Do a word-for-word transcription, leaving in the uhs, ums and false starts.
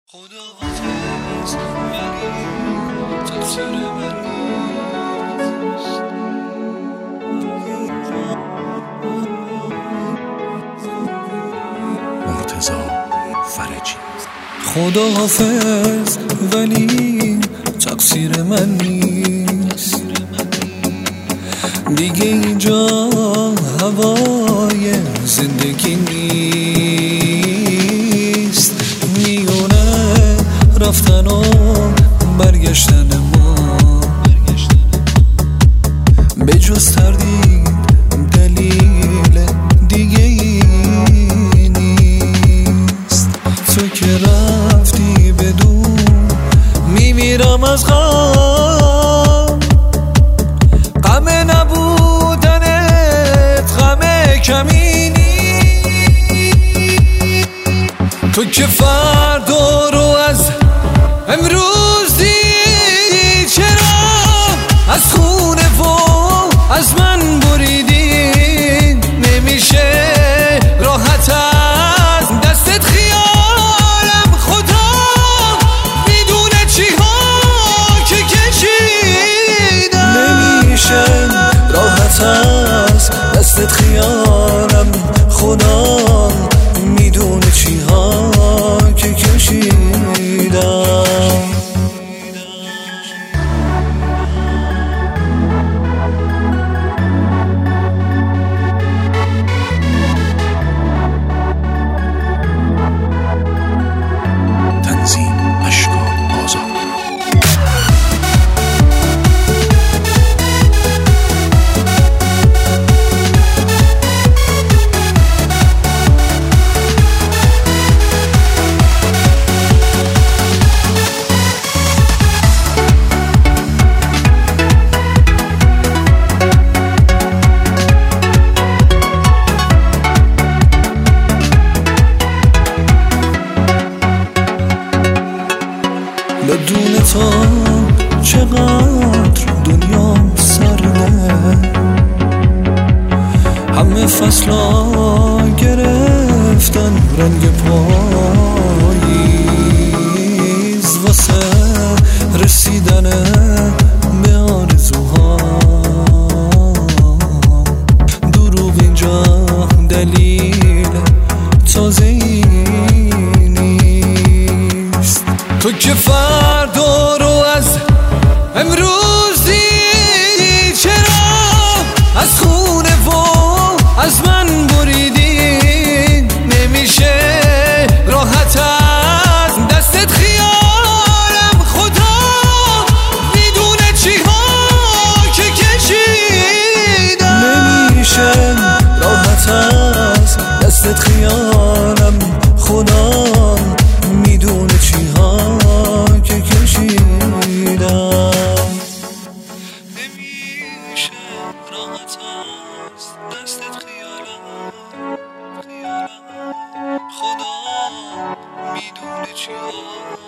خدا حافظ ولی تقصیر من نیست. مرتضی فرجی. خدا حافظ ولی تقصیر من نیست. دیگه اینجا هوای زندگی نیست. میونه رفتن و برگشتن ما به جز تردید دلیل دیگه ای نیست. تو که رفتی بدون میمیرم از غم، غم نبودنت غم کمی نیست. تو که فردا رو از امروز دیدی، چرا از خونه و از من بریدی؟ نمیشه راحت از دستت خیالم، خدا میدونه چی ها که کشیدم. نمیشه راحت از دستت خیالم، خدا میدونه چی ها که کشیدم. بدون تو چقدر دنیا سرده، همه فصلا گرفتن رنگ پاییز واسه رسیدن به آرزوها. دروغ اینجا دلیل تازه ای نیست. تو که فردا رو از امروز دیدی، چرا از خونه و از من بریدی؟ نمیشه راحت از دستت خیالم، خدا میدونه چی ها که کشیدم. نمیشه راحت از دستت خیالم، خدا میدونه چی ها که کشیدم. نمیشه راحت از دستت خیالم، خیالم، خدا میدونه چی ها